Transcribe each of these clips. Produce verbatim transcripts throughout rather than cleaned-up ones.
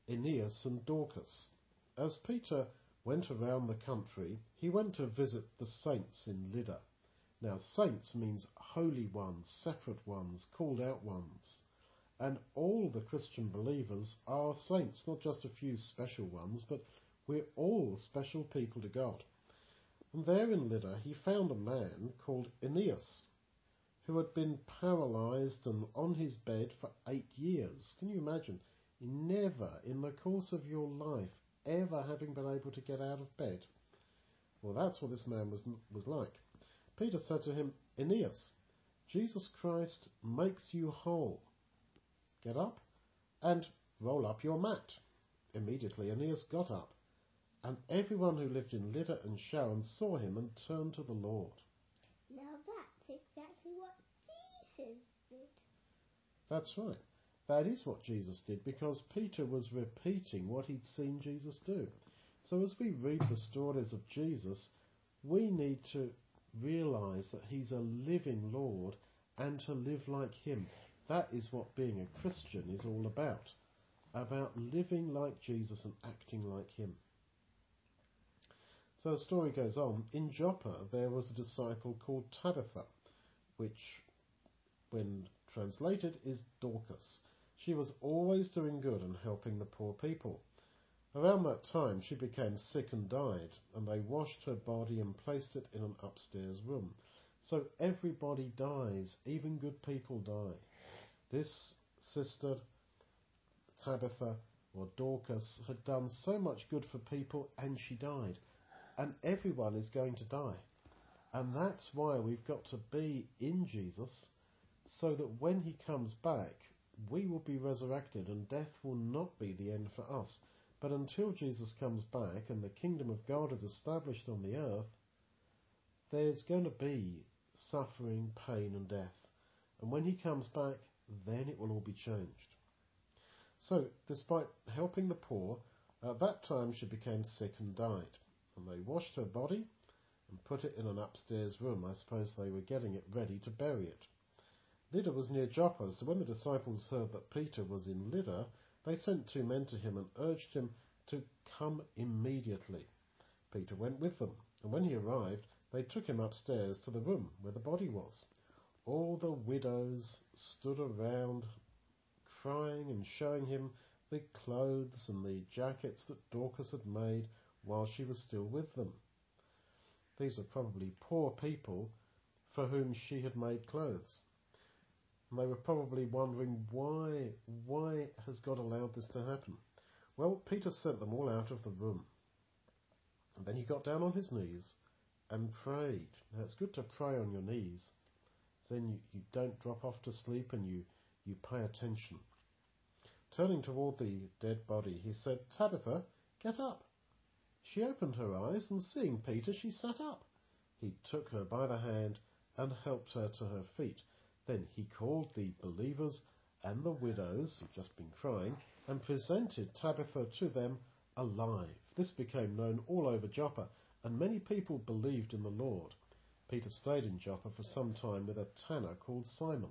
Aeneas and Dorcas. As Peter went around the country, he went to visit the saints in Lydda. Now, saints means holy ones, separate ones, called out ones. And all the Christian believers are saints, not just a few special ones, but we're all special people to God. And there in Lydda he found a man called Aeneas, who had been paralysed and on his bed for eight years. Can you imagine? Never in the course of your life ever having been able to get out of bed. Well, that's what this man was, was like. Peter said to him, Aeneas, Jesus Christ makes you whole. Get up and roll up your mat. Immediately Aeneas got up, and everyone who lived in Lydda and Sharon saw him and turned to the Lord. Now that's exactly what Jesus did. That's right. That is what Jesus did, because Peter was repeating what he'd seen Jesus do. So as we read the stories of Jesus, we need to realise that he's a living Lord and to live like him. That is what being a Christian is all about. About living like Jesus and acting like him. So the story goes on. In Joppa there was a disciple called Tabitha, which, when translated, is Dorcas. She was always doing good and helping the poor people. Around that time she became sick and died, and they washed her body and placed it in an upstairs room. So everybody dies, even good people die. This sister, Tabitha, or Dorcas, had done so much good for people, and she died. And everyone is going to die. And that's why we've got to be in Jesus, so that when he comes back, we will be resurrected, and death will not be the end for us. But until Jesus comes back and the kingdom of God is established on the earth, there's going to be suffering, pain and death. And when he comes back, then it will all be changed. So, despite helping the poor, at that time she became sick and died. And they washed her body and put it in an upstairs room. I suppose they were getting it ready to bury it. Lydda was near Joppa, so when the disciples heard that Peter was in Lydda, they sent two men to him and urged him to come immediately. Peter went with them, and when he arrived, they took him upstairs to the room where the body was. All the widows stood around, crying and showing him the clothes and the jackets that Dorcas had made while she was still with them. These are probably poor people for whom she had made clothes. And they were probably wondering, why, why has God allowed this to happen? Well, Peter sent them all out of the room. And then he got down on his knees and prayed. Now, it's good to pray on your knees. Then you, you don't drop off to sleep and you, you pay attention. Turning toward the dead body, he said, Tabitha, get up. She opened her eyes, and seeing Peter, she sat up. He took her by the hand and helped her to her feet. Then he called the believers and the widows, who'd just been crying, and presented Tabitha to them alive. This became known all over Joppa, and many people believed in the Lord. Peter stayed in Joppa for some time with a tanner called Simon.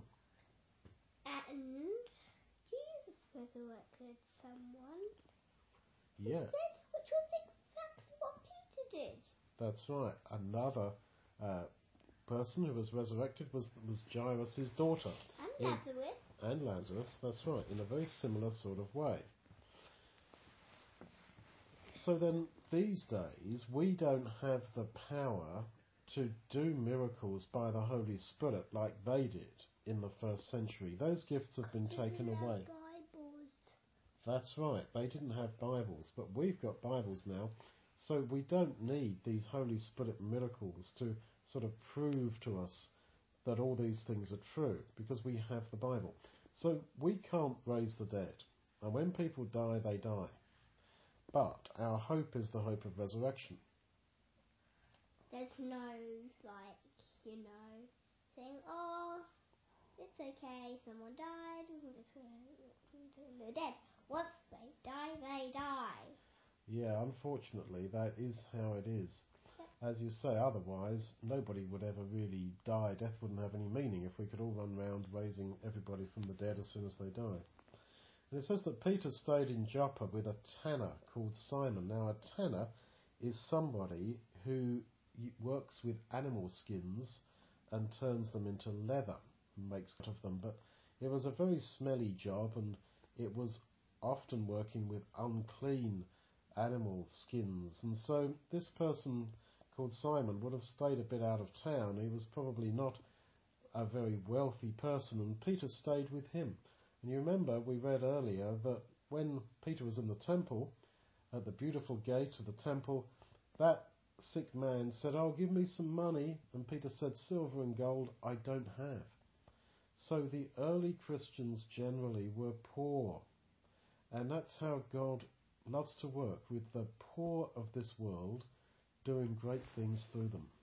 And Jesus resurrected someone. Yeah. Did, which was exactly what Peter did. That's right. Another uh, person who was resurrected was, was Jairus' daughter. And Lazarus. In, and Lazarus, that's right, in a very similar sort of way. So then, these days, we don't have the power to do miracles by the Holy Spirit like they did in the first century. Those gifts have been taken away. Bibles. That's right, they didn't have Bibles, but we've got Bibles now, so we don't need these Holy Spirit miracles to sort of prove to us that all these things are true, because we have the Bible. So we can't raise the dead, and when people die, they die. But our hope is the hope of resurrection. There's no, like, you know, saying, oh, it's okay, someone died, they're dead. Once they die, they die. Yeah, unfortunately, that is how it is. As you say, otherwise, nobody would ever really die. Death wouldn't have any meaning if we could all run round raising everybody from the dead as soon as they die. And it says that Peter stayed in Joppa with a tanner called Simon. Now, a tanner is somebody who works with animal skins and turns them into leather and makes of them. But it was a very smelly job, and it was often working with unclean animal skins. And so this person called Simon would have stayed a bit out of town. He was probably not a very wealthy person, and Peter stayed with him. And you remember we read earlier that when Peter was in the temple, at the beautiful gate of the temple, that sick man said, "Oh, give me some money." And Peter said, "Silver and gold I don't have." So the early Christians generally were poor. And that's how God loves to work, with the poor of this world, doing great things through them.